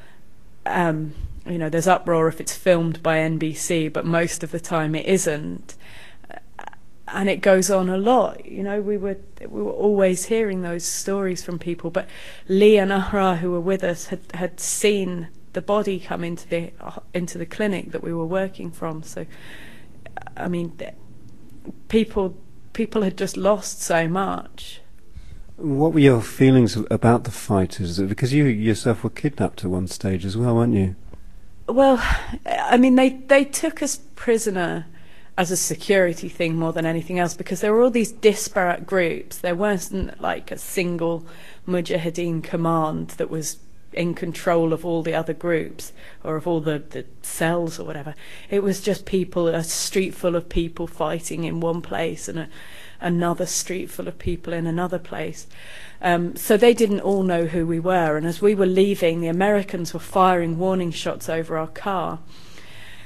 Um, You know, there's uproar if it's filmed by N B C, but most of the time it isn't. And it goes on a lot. You know, we were we were always hearing those stories from people. But Lee and Ahra, who were with us, had had seen the body come into the into the clinic that we were working from. So, I mean, people people had just lost so much. What were your feelings about the fighters? Because you yourself were kidnapped at one stage as well, weren't you? Well, I mean, they, they took us prisoner as a security thing more than anything else, because there were all these disparate groups. There wasn't like a single Mujahideen command that was in control of all the other groups or of all the, the cells or whatever. It was just people, a street full of people fighting in one place and a, another street full of people in another place. Um, so they didn't all know who we were, and as we were leaving, the Americans were firing warning shots over our car.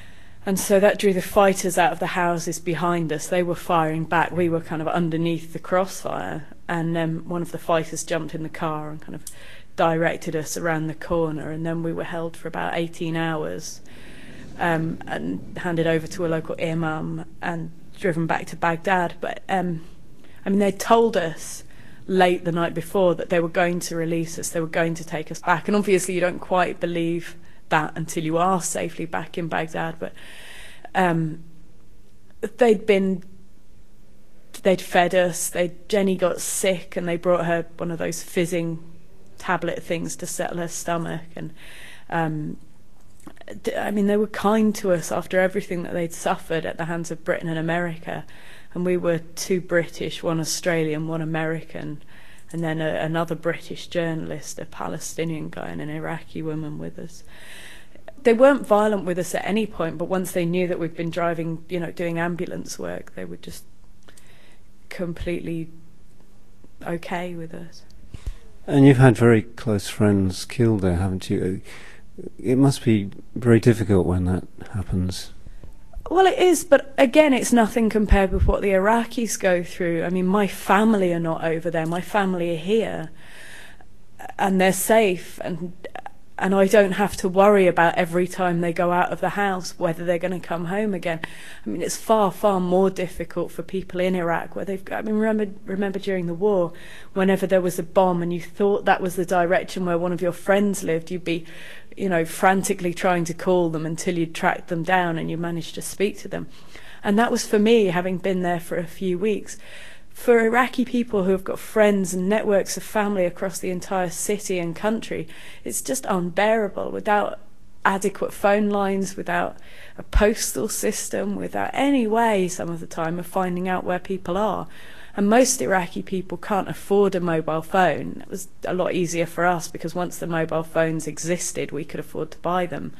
And so that drew the fighters out of the houses behind us. They were firing back. We were kind of underneath the crossfire. And then one of the fighters jumped in the car and kind of directed us around the corner. And then we were held for about eighteen hours um, and handed over to a local imam and driven back to Baghdad. But, um, I mean, they told us late the night before that they were going to release us. They were going to take us back. And obviously you don't quite believe that until you are safely back in Baghdad, but um, they'd been, they'd fed us. They Jenny got sick, and they brought her one of those fizzing tablet things to settle her stomach. And um, I mean, they were kind to us after everything that they'd suffered at the hands of Britain and America. And we were two British, one Australian, one American, and then a, another British journalist, a Palestinian guy, and an Iraqi woman with us. They weren't violent with us at any point, but once they knew that we'd been driving, you know, doing ambulance work, they were just completely okay with us. And you've had very close friends killed there, haven't you? It must be very difficult when that happens. Well, it is, but again, it's nothing compared with what the Iraqis go through. I mean, my family are not over there. My family are here, and they're safe, and and I don't have to worry about every time they go out of the house whether they're going to come home again. I mean, it's far, far more difficult for people in Iraq where they've got, I mean, remember, remember during the war, whenever there was a bomb and you thought that was the direction where one of your friends lived, you'd be, you know, frantically trying to call them until you'd tracked them down and you managed to speak to them. And that was for me, having been there for a few weeks. For Iraqi people who have got friends and networks of family across the entire city and country, it's just unbearable without adequate phone lines, without a postal system, without any way some of the time of finding out where people are. And most Iraqi people can't afford a mobile phone. It was a lot easier for us because once the mobile phones existed, we could afford to buy them.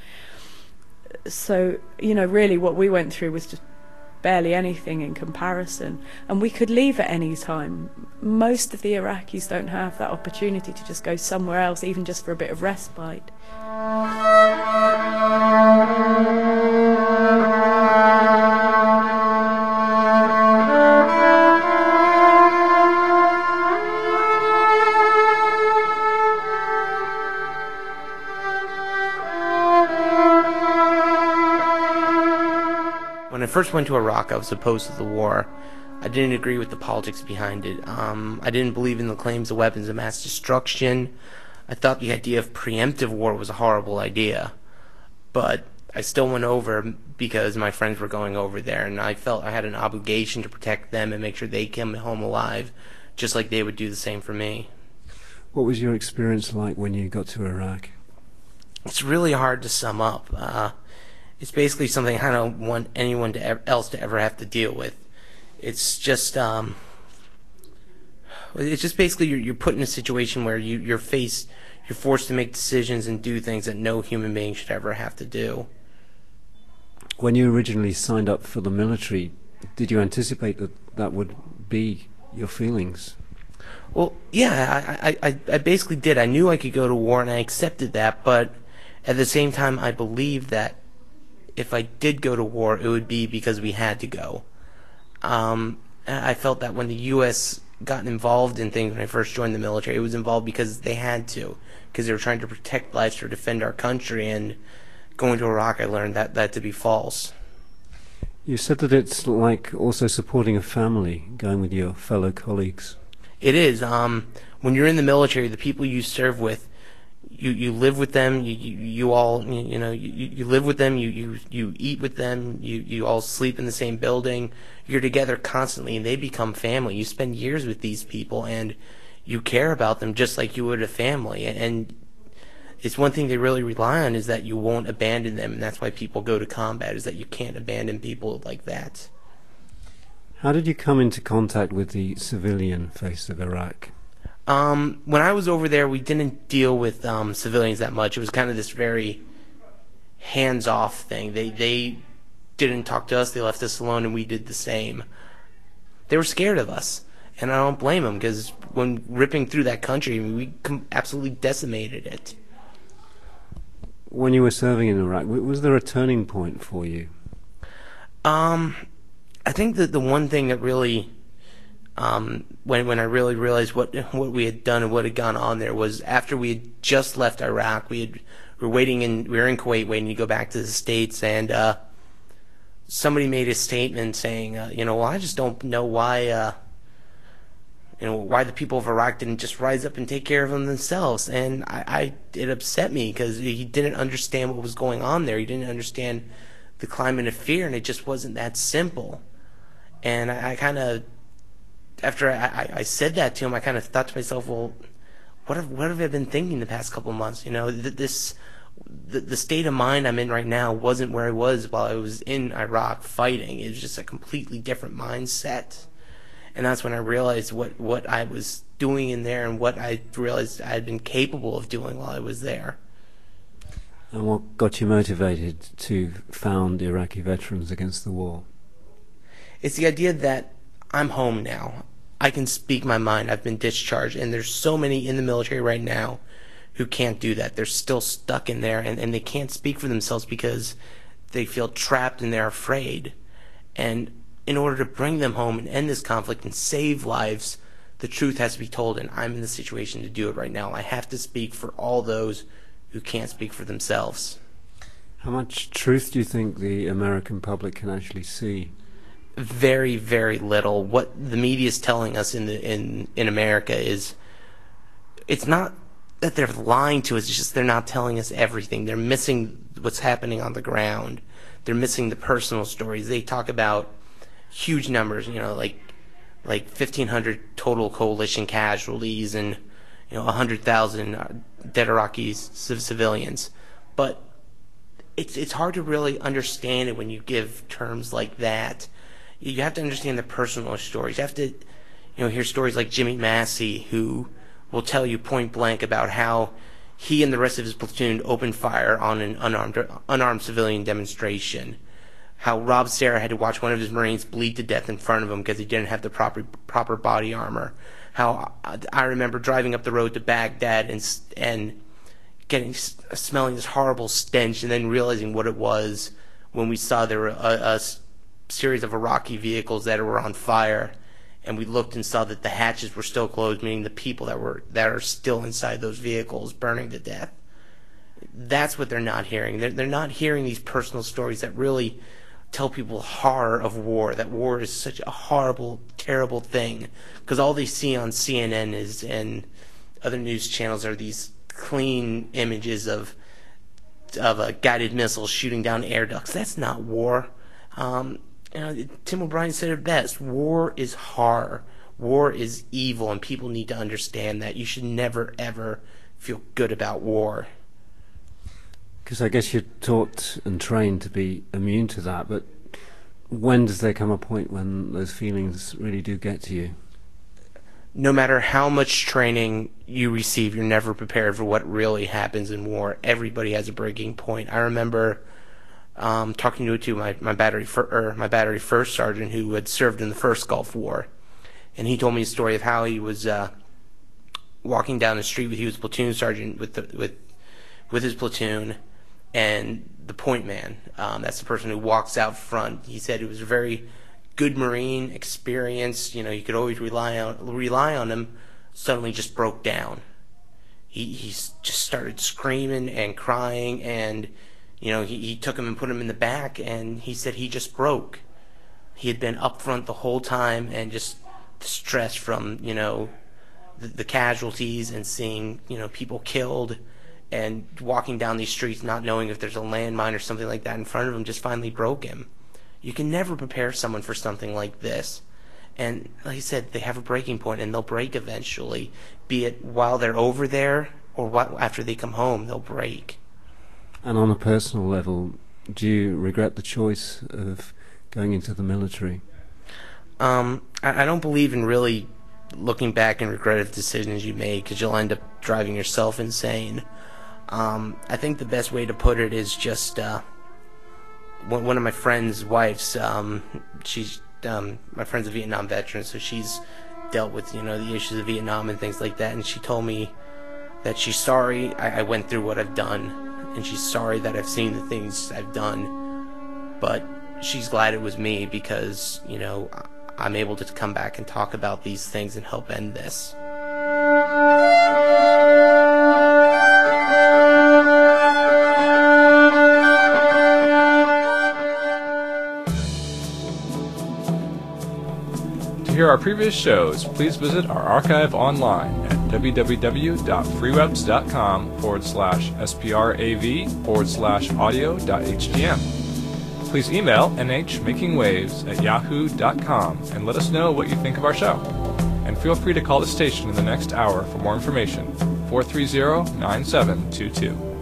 So, you know, really what we went through was just barely anything in comparison, and we could leave at any time. Most of the Iraqis don't have that opportunity to just go somewhere else, even just for a bit of respite. When I first went to Iraq, I was opposed to the war. I didn't agree with the politics behind it. Um, I didn't believe in the claims of weapons of mass destruction. I thought the idea of preemptive war was a horrible idea. But I still went over because my friends were going over there, and I felt I had an obligation to protect them and make sure they came home alive, just like they would do the same for me. What was your experience like when you got to Iraq? It's really hard to sum up. Uh, It's basically something I don't want anyone to ever, else to ever have to deal with. It's just, um, it's just basically you're, you're put in a situation where you, you're faced, you're forced to make decisions and do things that no human being should ever have to do. When you originally signed up for the military, did you anticipate that that would be your feelings? Well, yeah, I, I, I basically did. I knew I could go to war, and I accepted that, but at the same time, I believed that if I did go to war, it would be because we had to go. Um, I felt that when the U S got involved in things when I first joined the military, it was involved because they had to, because they were trying to protect lives or defend our country, and going to Iraq, I learned that, that to be false. You said that it's like also supporting a family, going with your fellow colleagues. It is. Um, when you're in the military, the people you serve with, You, you live with them, you, you, you all, you, you know, you, you live with them, you, you, you eat with them, you, you all sleep in the same building, you're together constantly, and they become family. You spend years with these people, and you care about them just like you would a family, and it's one thing they really rely on is that you won't abandon them, and that's why people go to combat, is that you can't abandon people like that. How did you come into contact with the civilian face of Iraq? Um, when I was over there, we didn't deal with um, civilians that much. It was kind of this very hands-off thing. They they didn't talk to us. They left us alone, and we did the same. They were scared of us, and I don't blame them, because when ripping through that country, we absolutely decimated it. When you were serving in Iraq, was there a turning point for you? Um, I think that the one thing that really, um, when when I really realized what what we had done and what had gone on there was after we had just left Iraq, we had we were waiting in we were in Kuwait waiting to go back to the States, and uh, somebody made a statement saying, uh, you know, well, I just don't know why, uh, you know, why the people of Iraq didn't just rise up and take care of them themselves, and I, I it upset me because he didn't understand what was going on there. He didn't understand the climate of fear, and it just wasn't that simple. And I, I kind of, after I, I, I said that to him, I kind of thought to myself, well, what have what have I been thinking the past couple of months? You know, th this the, the state of mind I'm in right now wasn't where I was while I was in Iraq fighting. It was just a completely different mindset. And that's when I realized what, what I was doing in there and what I realized I had been capable of doing while I was there. And what got you motivated to found Iraqi Veterans Against the War? It's the idea that I'm home now. I can speak my mind. I've been discharged. And there's so many in the military right now who can't do that. They're still stuck in there, and, and they can't speak for themselves because they feel trapped and they're afraid. And in order to bring them home and end this conflict and save lives, the truth has to be told, and I'm in the situation to do it right now. I have to speak for all those who can't speak for themselves. How much truth do you think the American public can actually see? Very, very little. What the media is telling us in the in in America is, it's not that they're lying to us, it's just they're not telling us everything. They're missing what's happening on the ground. They're missing the personal stories. They talk about huge numbers, you know, like like fifteen hundred total coalition casualties and, you know, one hundred thousand dead Iraqi civilians. But it's it's hard to really understand it when you give terms like that. You have to understand the personal stories. You have to, you know, hear stories like Jimmy Massey, who will tell you point blank about how he and the rest of his platoon opened fire on an unarmed unarmed civilian demonstration. How Rob Serra had to watch one of his Marines bleed to death in front of him because he didn't have the proper proper body armor. How I remember driving up the road to Baghdad and and getting smelling this horrible stench, and then realizing what it was when we saw there were a, a series of Iraqi vehicles that were on fire, and we looked and saw that the hatches were still closed, meaning the people that were that are still inside those vehicles burning to death. That's what they're not hearing. They're, they're not hearing these personal stories that really tell people the horror of war, that war is such a horrible, terrible thing, because all they see on C N N is and other news channels are these clean images of of a guided missile shooting down air ducts. That's not war. Um, you know, Tim O'Brien said it best. War is horror. War is evil, and people need to understand that. You should never, ever feel good about war. Because I guess you're taught and trained to be immune to that, but when does there come a point when those feelings really do get to you? No matter how much training you receive, you're never prepared for what really happens in war. Everybody has a breaking point. I remember um, talking to, to my, my, battery fir or my battery first sergeant who had served in the first Gulf War, and he told me a story of how he was uh, walking down the street with he was a platoon sergeant with the, with with his platoon, and the point man, um, that's the person who walks out front. He said he was a very good Marine, experienced, you know, you could always rely on rely on him, suddenly just broke down. He he just started screaming and crying, and you know, he, he took him and put him in the back, and he said he just broke. He had been up front the whole time and just distressed from, you know, the, the casualties and seeing, you know, people killed, and walking down these streets not knowing if there's a landmine or something like that in front of him just finally broke him. You can never prepare someone for something like this. And like I said, they have a breaking point, and they'll break eventually, be it while they're over there or what, after they come home, they'll break. And on a personal level, do you regret the choice of going into the military? Um, I, I don't believe in really looking back and regretting decisions you made, because you'll end up driving yourself insane. Um, I think the best way to put it is just uh, one, one of my friend's wives, um, she's um, my friend's a Vietnam veteran, so she's dealt with, you know, the issues of Vietnam and things like that, and she told me that she's sorry I, I went through what I've done, and she's sorry that I've seen the things I've done, but she's glad it was me because, you know, I'm able to come back and talk about these things and help end this. To hear our previous shows, please visit our archive online at www.freewebs.com forward slash sprav forward slash audio.htm. Please email nhmakingwaves at yahoo dot com and let us know what you think of our show. And feel free to call the station in the next hour for more information, four three zero, nine seven two two.